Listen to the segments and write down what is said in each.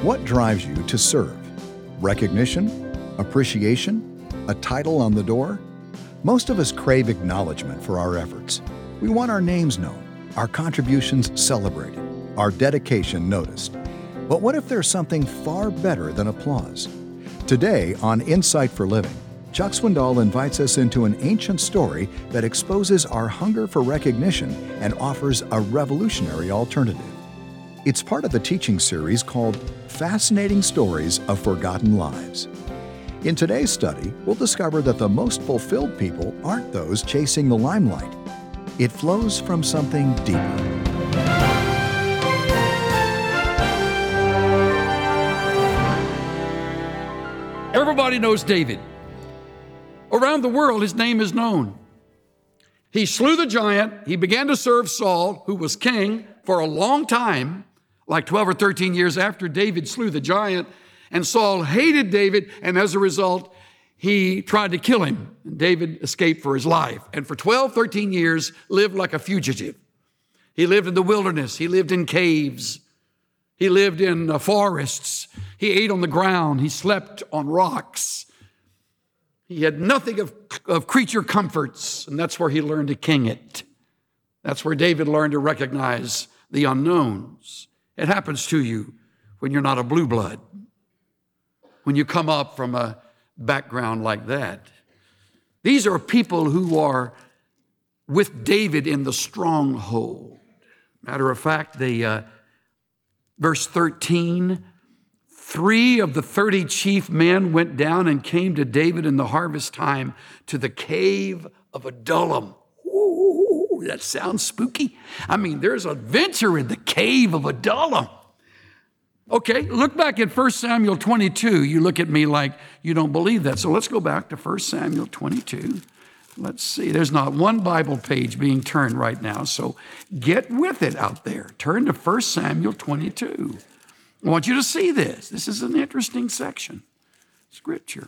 What drives you to serve? Recognition? Appreciation? A title on the door? Most of us crave acknowledgement for our efforts. We want our names known, our contributions celebrated, our dedication noticed. But what if there's something far better than applause? Today on Insight for Living, Chuck Swindoll invites us into an ancient story that exposes our hunger for recognition and offers a revolutionary alternative. It's part of the teaching series called Fascinating Stories of Forgotten Lives. In today's study, we'll discover that the most fulfilled people aren't those chasing the limelight. It flows from something deeper. Everybody knows David. Around the world, his name is known. He slew the giant. He began to serve Saul, who was king for a long time, like 12 or 13 years after David slew the giant. And Saul hated David, and as a result, he tried to kill him. And David escaped for his life. And for 12, 13 years, lived like a fugitive. He lived in the wilderness. He lived in caves. He lived in forests. He ate on the ground. He slept on rocks. He had nothing of creature comforts, and that's where he learned to king it. That's where David learned to recognize the unknowns. It happens to you when you're not a blue blood, when you come up from a background like that. These are people who are with David in the stronghold. Matter of fact, verse 13, 3 of the 30 chief men went down and came to David in the harvest time to the cave of Adullam. Ooh, that sounds spooky. I mean, there's adventure in the cave of Adullam. Okay, look back at 1 Samuel 22. You look at me like you don't believe that. So let's go back to 1 Samuel 22. Let's see. There's not one Bible page being turned right now, so get with it out there. Turn to 1 Samuel 22. I want you to see this. This is an interesting section, Scripture.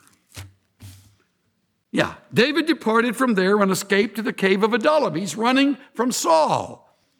Yeah, David departed from there and escaped to the cave of Adullam. He's running from Saul.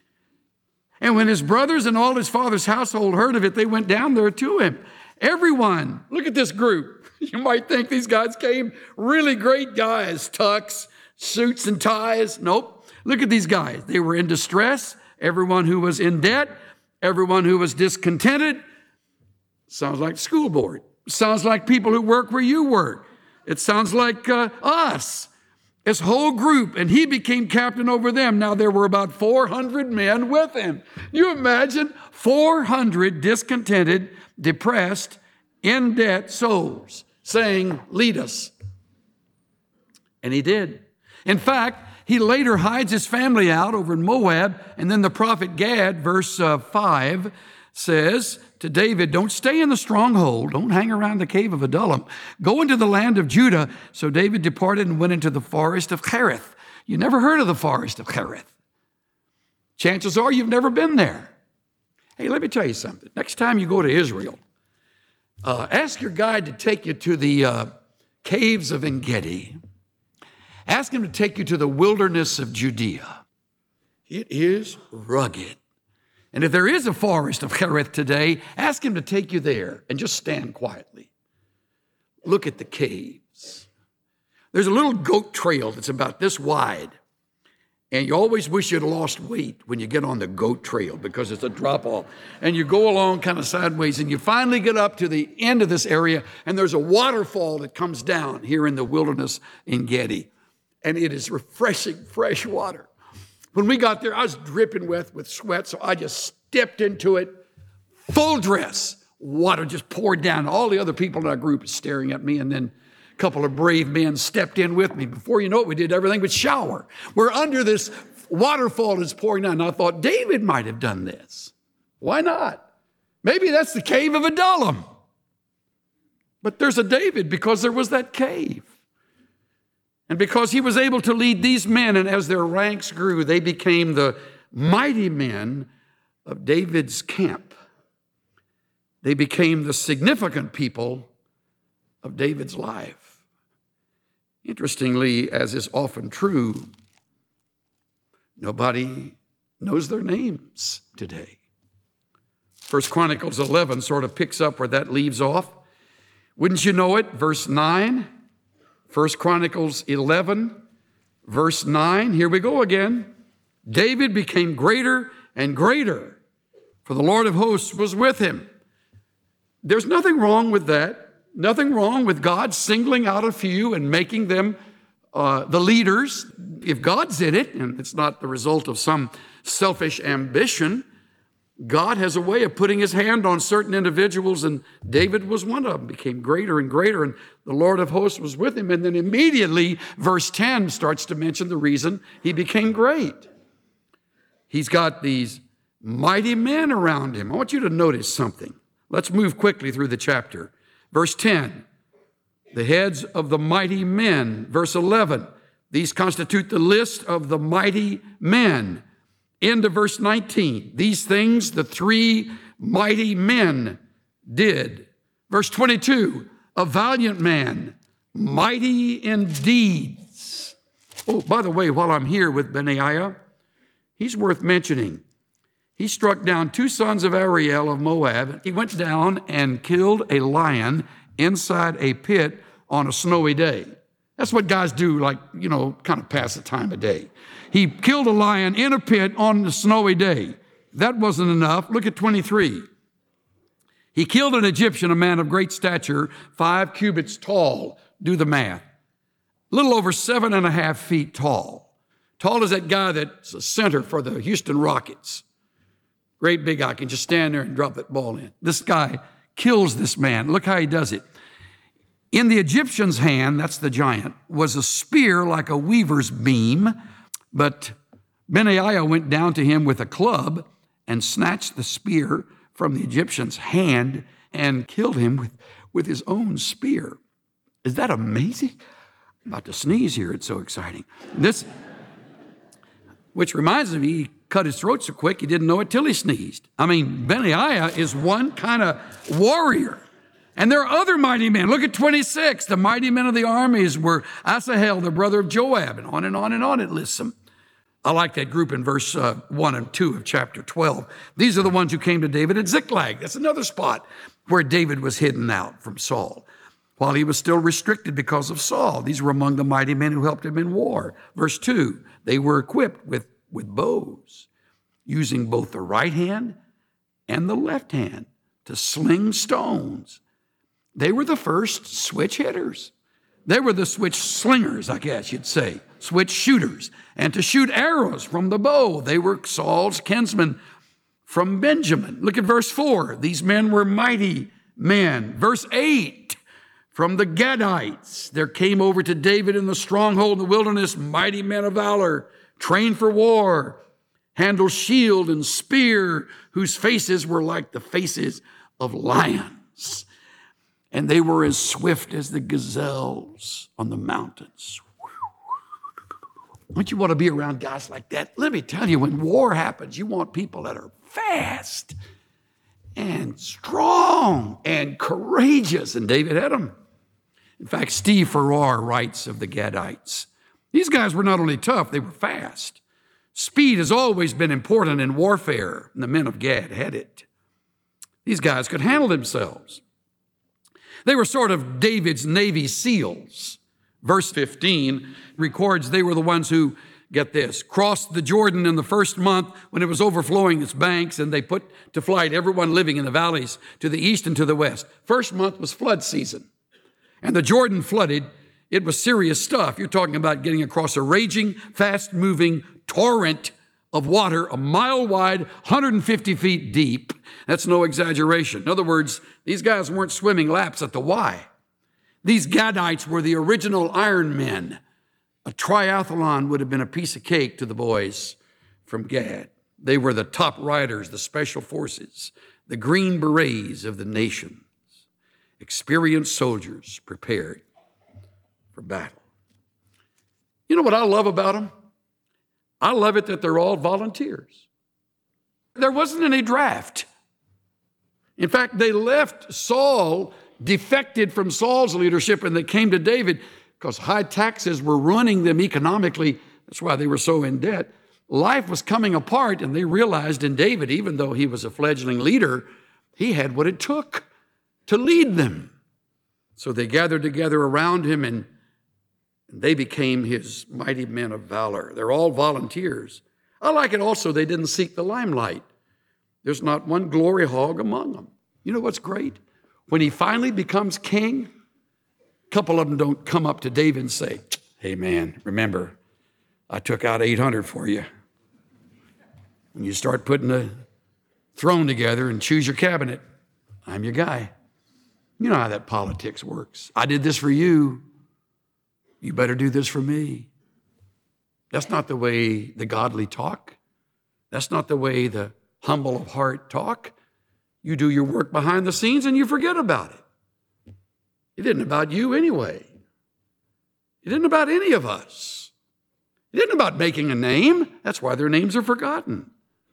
And when his brothers and all his father's household heard of it, they went down there to him. Everyone, look at this group. You might think these guys came really great guys, tux, suits and ties. Nope. Look at these guys. They were in distress. Everyone who was in debt, everyone who was discontented. Sounds like school board. Sounds like people who work where you work. It sounds like us. This whole group, and he became captain over them. Now, there were about 400 men with him. You imagine 400 discontented, depressed, in debt souls saying, lead us. And he did. In fact, he later hides his family out over in Moab, and then the prophet Gad, verse 5, says to David, don't stay in the stronghold. Don't hang around the cave of Adullam. Go into the land of Judah. So David departed and went into the forest of Cherith. You never heard of the forest of Cherith. Chances are you've never been there. Hey, let me tell you something. Next time you go to Israel, ask your guide to take you to the caves of En-Gedi. Ask him to take you to the wilderness of Judea. It is rugged. And if there is a forest of Cherith today, ask him to take you there and just stand quietly. Look at the caves. There's a little goat trail that's about this wide. And you always wish you'd lost weight when you get on the goat trail because it's a drop off. And you go along kind of sideways and you finally get up to the end of this area and there's a waterfall that comes down here in the wilderness in Gedi. And it is refreshing, fresh water. When we got there, I was dripping wet with sweat, so I just stepped into it, full dress. Water just poured down. All the other people in our group are staring at me, and then a couple of brave men stepped in with me. Before you know it, we did everything but shower. We're under this waterfall that's pouring down. And I thought, David might have done this. Why not? Maybe that's the cave of Adullam. But there's a David because there was that cave. And because he was able to lead these men, and as their ranks grew, they became the mighty men of David's camp. They became the significant people of David's life. Interestingly, as is often true, nobody knows their names today. 1 Chronicles 11 sort of picks up where that leaves off. Wouldn't you know it? Verse 9, 1 Chronicles 11, verse 9. Here we go again. David became greater and greater, for the Lord of hosts was with him. There's nothing wrong with that. Nothing wrong with God singling out a few and making them the leaders. If God's in it, and it's not the result of some selfish ambition, God has a way of putting his hand on certain individuals, and David was one of them, became greater and greater, and the Lord of hosts was with him. And then immediately, verse 10 starts to mention the reason he became great. He's got these mighty men around him. I want you to notice something. Let's move quickly through the chapter. Verse 10, the heads of the mighty men. Verse 11, these constitute the list of the mighty men. Into verse 19, these things the three mighty men did. Verse 22, a valiant man, mighty in deeds. Oh, by the way, while I'm here with Benaiah, he's worth mentioning. He struck down 2 sons of Ariel of Moab. He went down and killed a lion inside a pit on a snowy day. That's what guys do, like, kind of pass the time of day. He killed a lion in a pit on a snowy day. That wasn't enough. Look at 23. He killed an Egyptian, a man of great stature, 5 cubits tall. Do the math. A little over 7.5 feet tall. Tall as that guy that's a center for the Houston Rockets. Great big guy, can just stand there and drop that ball in. This guy kills this man. Look how he does it. In the Egyptian's hand, that's the giant, was a spear like a weaver's beam, but Benaiah went down to him with a club and snatched the spear from the Egyptian's hand and killed him with his own spear. Is that amazing? I'm about to sneeze here. It's so exciting. Which reminds me, he cut his throat so quick he didn't know it till he sneezed. I mean, Benaiah is one kind of warrior. And there are other mighty men. Look at 26. The mighty men of the armies were Asahel, the brother of Joab, and on and on and on it lists them. I like that group in verse 1 and 2 of chapter 12. These are the ones who came to David at Ziklag. That's another spot where David was hidden out from Saul while he was still restricted because of Saul. These were among the mighty men who helped him in war. Verse 2, they were equipped with bows, using both the right hand and the left hand to sling stones. They were the first switch hitters. They were the switch slingers, I guess you'd say, switch shooters. And to shoot arrows from the bow, they were Saul's kinsmen from Benjamin. Look at verse 4. These men were mighty men. Verse 8, from the Gadites, there came over to David in the stronghold in the wilderness mighty men of valor, trained for war, handled shield and spear, whose faces were like the faces of lions. And they were as swift as the gazelles on the mountains. Don't you want to be around guys like that? Let me tell you, when war happens, you want people that are fast and strong and courageous. And David had them. In fact, Steve Farrar writes of the Gadites. These guys were not only tough, they were fast. Speed has always been important in warfare, and the men of Gad had it. These guys could handle themselves. They were sort of David's Navy SEALs. Verse 15 records they were the ones who, get this, crossed the Jordan in the first month when it was overflowing its banks, and they put to flight everyone living in the valleys to the east and to the west. First month was flood season, and the Jordan flooded. It was serious stuff. You're talking about getting across a raging, fast-moving torrent of water, a mile wide, 150 feet deep. That's no exaggeration. In other words, these guys weren't swimming laps at the Y. These Gadites were the original Iron Men. A triathlon would have been a piece of cake to the boys from Gad. They were the top riders, the special forces, the Green Berets of the nations, experienced soldiers prepared for battle. You know what I love about them? I love it that they're all volunteers. There wasn't any draft. In fact, they left Saul, defected from Saul's leadership, and they came to David because high taxes were ruining them economically. That's why they were so in debt. life was coming apart, and they realized in David, even though he was a fledgling leader, he had what it took to lead them. So they gathered together around him, and they became his mighty men of valor. They're all volunteers. I like it also, they didn't seek the limelight. There's not one glory hog among them. You know what's great? When he finally becomes king, a couple of them don't come up to David and say, "Hey man, remember, I took out 800 for you." When you start putting a throne together and choose your cabinet, I'm your guy. You know how that politics works. I did this for you. You better do this for me. That's not the way the godly talk. That's not the way the humble of heart talk. You do your work behind the scenes and you forget about it. It isn't about you anyway. It isn't about any of us. It isn't about making a name. That's why their names are forgotten.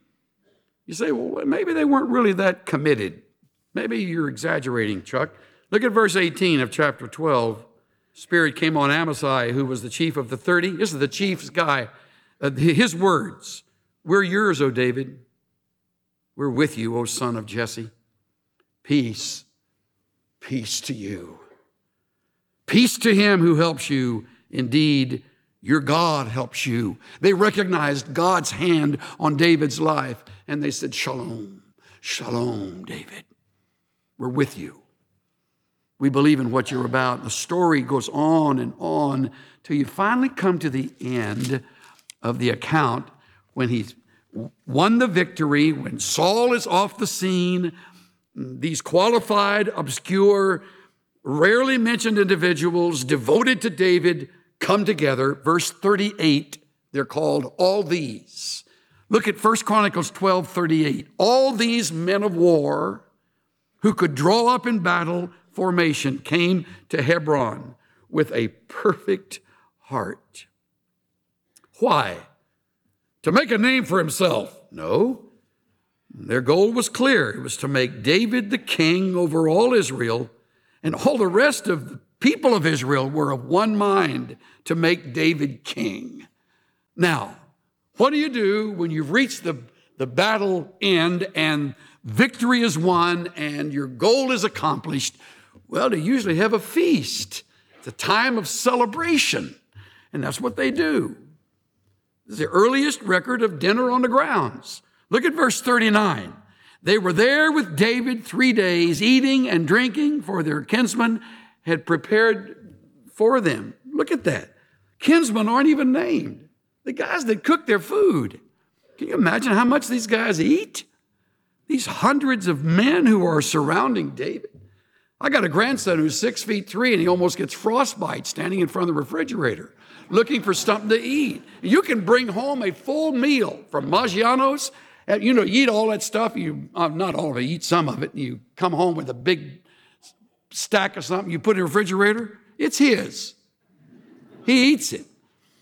You say, well, maybe they weren't really that committed. Maybe you're exaggerating, Chuck. Look at verse 18 of chapter 12. Spirit came on Amasai, who was the chief of the 30. This is the chief's guy. His words, "We're yours, O David. We're with you, O son of Jesse. Peace, peace to you. Peace to him who helps you. Indeed, your God helps you." They recognized God's hand on David's life, and they said, "Shalom, shalom, David. We're with you. We believe in what you're about." The story goes on and on till you finally come to the end of the account when he's won the victory, when Saul is off the scene. These qualified, obscure, rarely mentioned individuals devoted to David come together. Verse 38, they're called all these. Look at 1 Chronicles 12:38. All these men of war who could draw up in battle formation came to Hebron with a perfect heart. Why? To make a name for himself? No. Their goal was clear. It was to make David the king over all Israel, and all the rest of the people of Israel were of one mind to make David king. Now, what do you do when you've reached the battle end and victory is won and your goal is accomplished? Well, they usually have a feast. It's a time of celebration, and that's what they do. This is the earliest record of dinner on the grounds. Look at verse 39. They were there with David 3 days, eating and drinking, for their kinsmen had prepared for them. Look at that. Kinsmen aren't even named. The guys that cook their food. Can you imagine how much these guys eat? These hundreds of men who are surrounding David. I got a grandson who's 6'3", and he almost gets frostbite standing in front of the refrigerator, looking for something to eat. You can bring home a full meal from Maggiano's. You eat all that stuff. Not all of it, you eat some of it. You come home with a big stack of something you put in the refrigerator. It's his. He eats it.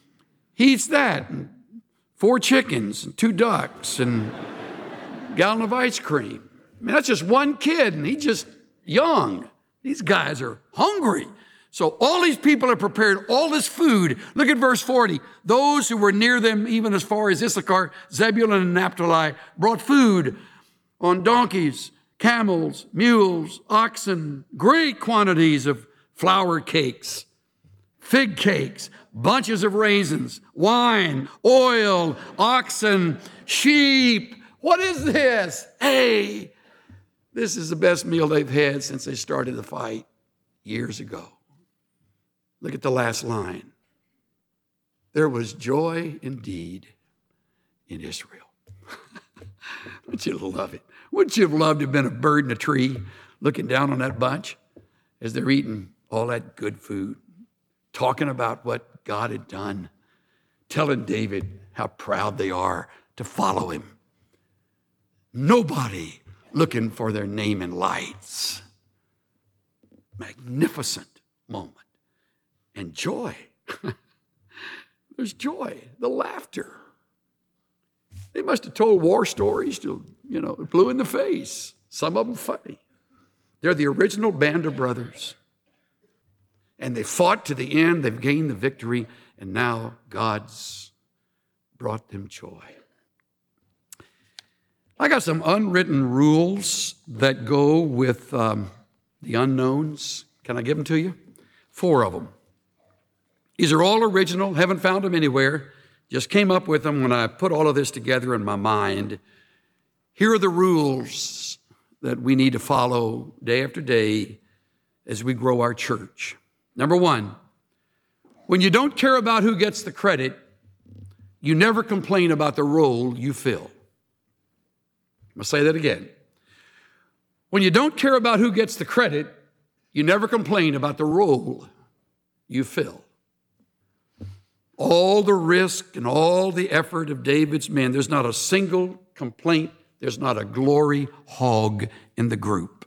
He eats that, and 4 chickens, and 2 ducks, and a gallon of ice cream. I mean, that's just one kid, and he's just young. These guys are hungry. So all these people have prepared all this food. Look at verse 40. Those who were near them, even as far as Issachar, Zebulun, and Naphtali, brought food on donkeys, camels, mules, oxen, great quantities of flour cakes, fig cakes, bunches of raisins, wine, oil, oxen, sheep. What is this? Hey, this is the best meal they've had since they started the fight years ago. Look at the last line. There was joy indeed in Israel. Wouldn't you love it? Wouldn't you have loved to have been a bird in a tree looking down on that bunch as they're eating all that good food, talking about what God had done, telling David how proud they are to follow him. Nobody looking for their name in lights. Magnificent moment. And joy. There's joy, the laughter. They must have told war stories till, blew in the face. Some of them funny. They're the original band of brothers. And they fought to the end. They've gained the victory. And now God's brought them joy. I got some unwritten rules that go with the unknowns. Can I give them to you? 4 of them. These are all original, haven't found them anywhere. Just came up with them when I put all of this together in my mind. Here are the rules that we need to follow day after day as we grow our church. Number 1, when you don't care about who gets the credit, you never complain about the role you fill. I'm going to say that again. When you don't care about who gets the credit, you never complain about the role you fill. All the risk and all the effort of David's men, there's not a single complaint, there's not a glory hog in the group.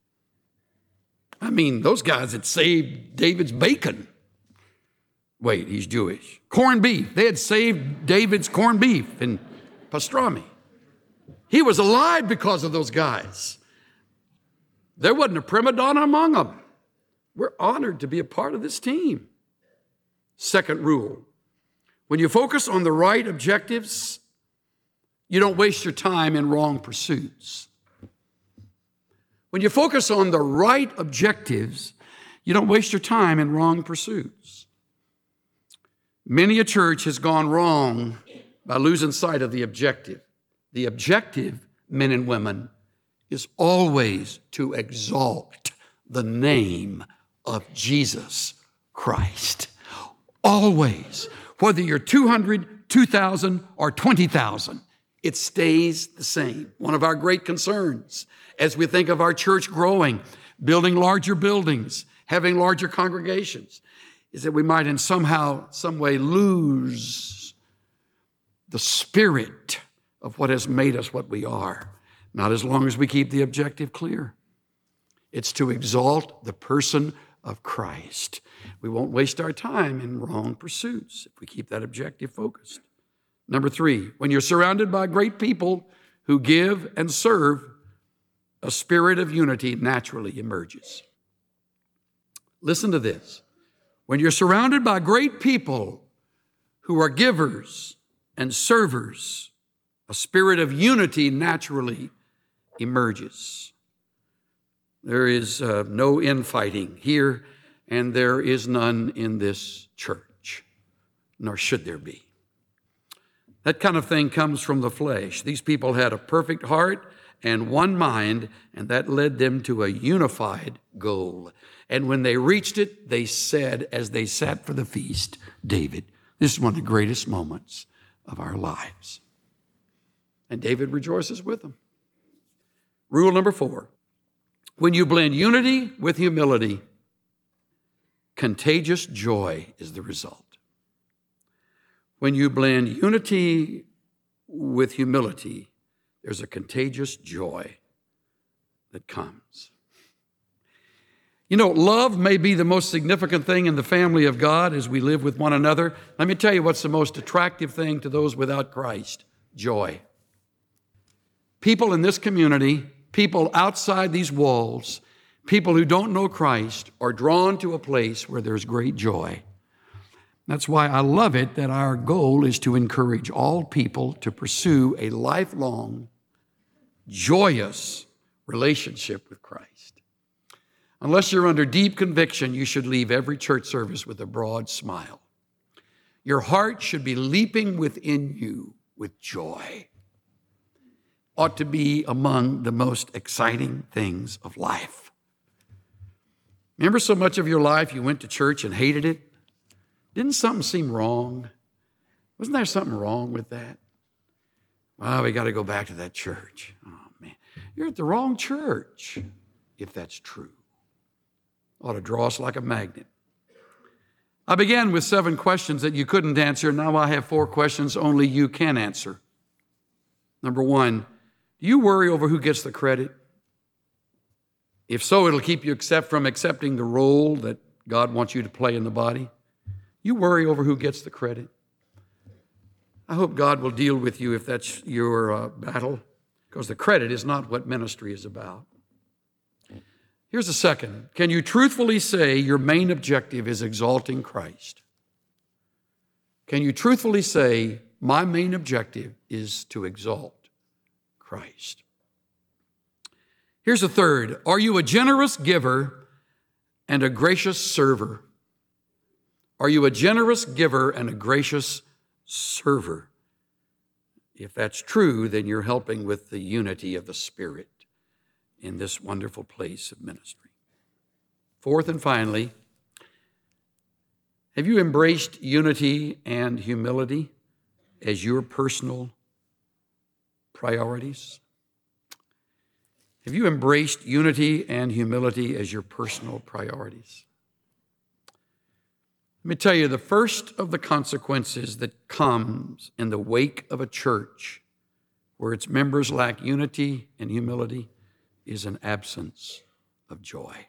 I mean, those guys had saved David's bacon. Wait, he's Jewish. Corned beef. They had saved David's corned beef and pastrami. He was alive because of those guys. There wasn't a prima donna among them. We're honored to be a part of this team. Second rule, when you focus on the right objectives, you don't waste your time in wrong pursuits. When you focus on the right objectives, you don't waste your time in wrong pursuits. Many a church has gone wrong by losing sight of the objective. The objective, men and women, is always to exalt the name of Jesus Christ. Always. Whether you're 200, 2,000, or 20,000, it stays the same. One of our great concerns as we think of our church growing, building larger buildings, having larger congregations, is that we might in some way lose the spirit of what has made us what we are. Not as long as we keep the objective clear. It's to exalt the person of Christ. We won't waste our time in wrong pursuits if we keep that objective focused. Number 3, when you're surrounded by great people who give and serve, a spirit of unity naturally emerges. Listen to this. When you're surrounded by great people who are givers and servers, a spirit of unity naturally emerges. There is no infighting here, and there is none in this church, nor should there be. That kind of thing comes from the flesh. These people had a perfect heart and one mind, and that led them to a unified goal. And when they reached it, they said, as they sat for the feast, David, this is one of the greatest moments of our lives. And David rejoices with them. Rule number 4, when you blend unity with humility, contagious joy is the result. When you blend unity with humility, there's a contagious joy that comes. You know, love may be the most significant thing in the family of God as we live with one another. Let me tell you what's the most attractive thing to those without Christ: joy. People in this community, people outside these walls, people who don't know Christ are drawn to a place where there's great joy. That's why I love it that our goal is to encourage all people to pursue a lifelong, joyous relationship with Christ. Unless you're under deep conviction, you should leave every church service with a broad smile. Your heart should be leaping within you with joy. Ought to be among the most exciting things of life. Remember so much of your life you went to church and hated it? Didn't something seem wrong? Wasn't there something wrong with that? Well, we got to go back to that church. Oh, man. You're at the wrong church, if that's true. Ought to draw us like a magnet. I began with 7 questions that you couldn't answer. Now I have 4 questions only you can answer. Number 1, do you worry over who gets the credit? If so, it'll keep you from accepting the role that God wants you to play in the body. You worry over who gets the credit. I hope God will deal with you if that's your battle, because the credit is not what ministry is about. Here's a second. Can you truthfully say your main objective is exalting Christ? Can you truthfully say My main objective is to exalt Christ. Here's a third. Are you a generous giver and a gracious server? Are you a generous giver and a gracious server? If that's true, then you're helping with the unity of the Spirit in this wonderful place of ministry. Fourth and finally, have you embraced unity and humility as your personal priorities? Have you embraced unity and humility as your personal priorities? Let me tell you, the first of the consequences that comes in the wake of a church where its members lack unity and humility is an absence of joy.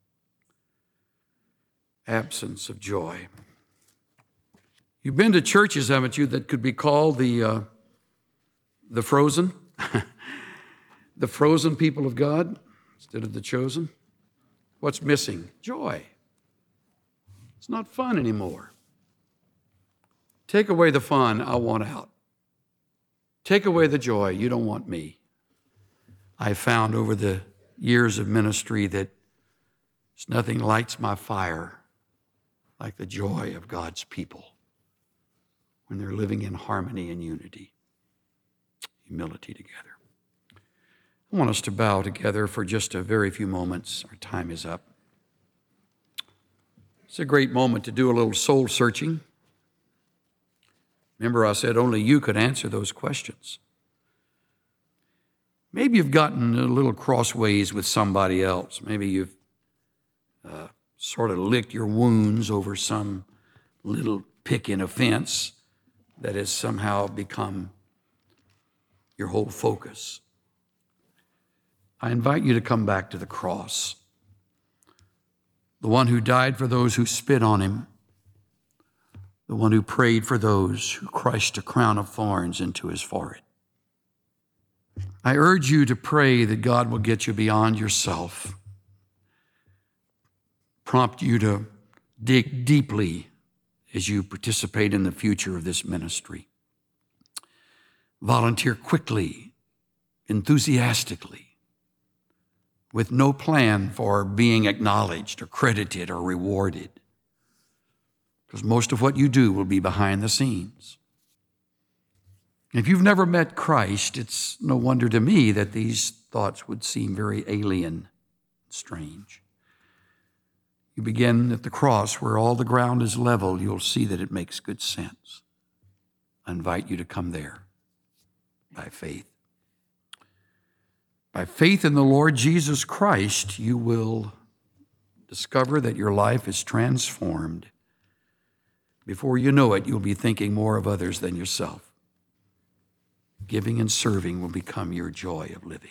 Absence of joy. You've been to churches, haven't you, that could be called the frozen? The frozen people of God instead of the chosen? What's missing? Joy. It's not fun anymore. Take away the fun, I want out. Take away the joy, you don't want me. I found over the years of ministry that nothing lights my fire like the joy of God's people when they're living in harmony and unity, humility together. I want us to bow together for just a very few moments. Our time is up. It's a great moment to do a little soul searching. Remember, I said only you could answer those questions. Maybe you've gotten a little crossways with somebody else. Maybe you've sort of licked your wounds over some little pick in offense that has somehow become your whole focus. I invite you to come back to the cross. The one who died for those who spit on him. The one who prayed for those who crushed a crown of thorns into his forehead. I urge you to pray that God will get you beyond yourself. Prompt you to dig deeply as you participate in the future of this ministry. Volunteer quickly, enthusiastically, with no plan for being acknowledged or credited or rewarded. Because most of what you do will be behind the scenes. If you've never met Christ, it's no wonder to me that these thoughts would seem very alien and strange. You begin at the cross where all the ground is level, you'll see that it makes good sense. I invite you to come there by faith. By faith in the Lord Jesus Christ, you will discover that your life is transformed. Before you know it, you'll be thinking more of others than yourself. Giving and serving will become your joy of living.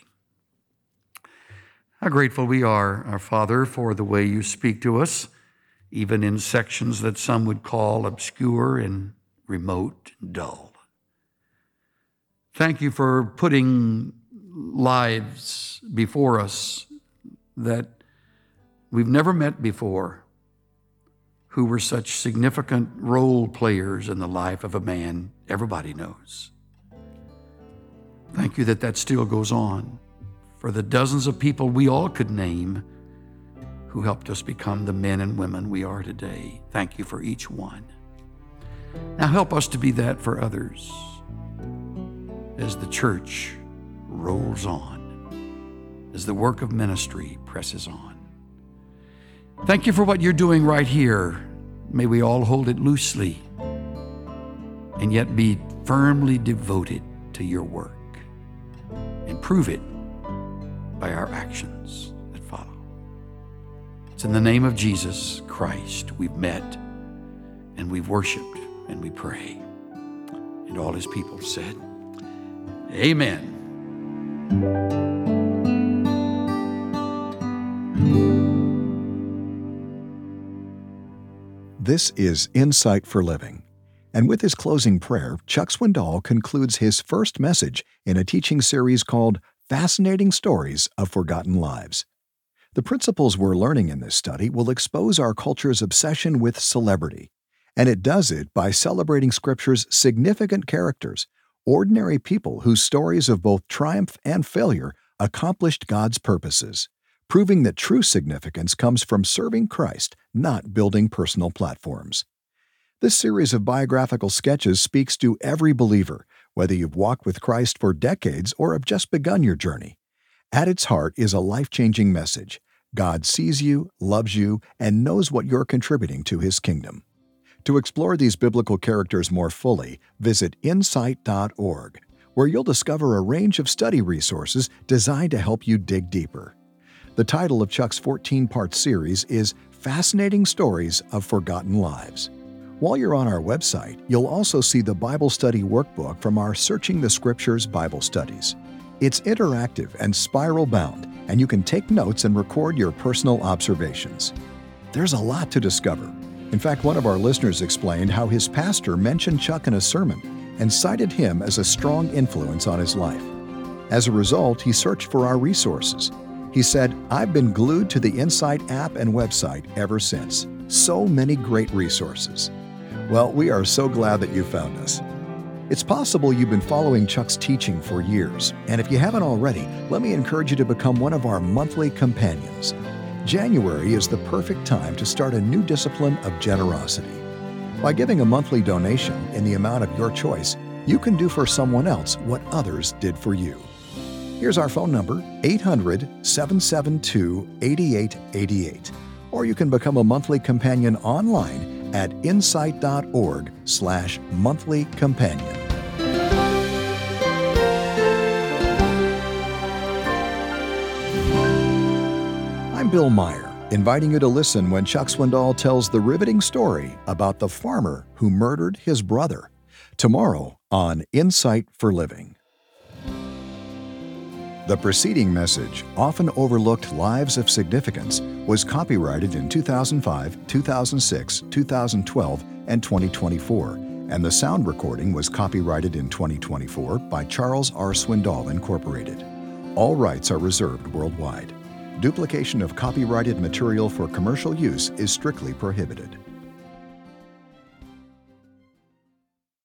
How grateful we are, our Father, for the way you speak to us, even in sections that some would call obscure and remote and dull. Thank you for putting lives before us that we've never met before, who were such significant role players in the life of a man everybody knows. Thank you that still goes on for the dozens of people we all could name who helped us become the men and women we are today. Thank you for each one. Now help us to be that for others as the church rolls on, as the work of ministry presses on. Thank you for what you're doing right here. May we all hold it loosely and yet be firmly devoted to your work and prove it by our actions that follow. It's in the name of Jesus Christ we've met and we've worshiped and we pray. And all his people said, Amen. This is Insight for Living. And with his closing prayer, Chuck Swindoll concludes his first message in a teaching series called Fascinating Stories of Forgotten Lives. The principles we're learning in this study will expose our culture's obsession with celebrity And it does it by celebrating Scripture's significant characters, ordinary people whose stories of both triumph and failure accomplished God's purposes, proving that true significance comes from serving Christ, not building personal platforms. This series of biographical sketches speaks to every believer, whether you've walked with Christ for decades or have just begun your journey. At its heart is a life-changing message. God sees you, loves you, and knows what you're contributing to His kingdom. To explore these biblical characters more fully, visit insight.org, where you'll discover a range of study resources designed to help you dig deeper. The title of Chuck's 14-part series is Fascinating Stories of Forgotten Lives. While you're on our website, you'll also see the Bible Study Workbook from our Searching the Scriptures Bible Studies. It's interactive and spiral-bound, and you can take notes and record your personal observations. There's a lot to discover. In fact, one of our listeners explained how his pastor mentioned Chuck in a sermon and cited him as a strong influence on his life. As a result, he searched for our resources. He said, "I've been glued to the Insight app and website ever since. So many great resources." Well, we are so glad that you found us. It's possible you've been following Chuck's teaching for years, and if you haven't already, let me encourage you to become one of our monthly companions. January is the perfect time to start a new discipline of generosity. By giving a monthly donation in the amount of your choice, you can do for someone else what others did for you. Here's our phone number, 800-772-8888. Or you can become a monthly companion online at insight.org/monthlycompanion. I'm Bill Meyer, inviting you to listen when Chuck Swindoll tells the riveting story about the farmer who murdered his brother. Tomorrow on Insight for Living. The preceding message, often overlooked Lives of Significance, was copyrighted in 2005, 2006, 2012, and 2024, and the sound recording was copyrighted in 2024 by Charles R. Swindoll, Incorporated. All rights are reserved worldwide. Duplication of copyrighted material for commercial use is strictly prohibited.